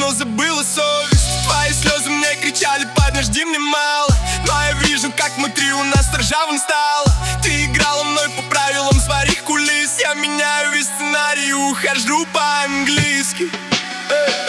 но забыла совесть. Твои слезы мне кричали: подожди, мне мало. Но я вижу, как внутри у нас ржавым стало. Ты играла мной по правилам своих кулис. Я меняю весь сценарий и ухожу по-английски.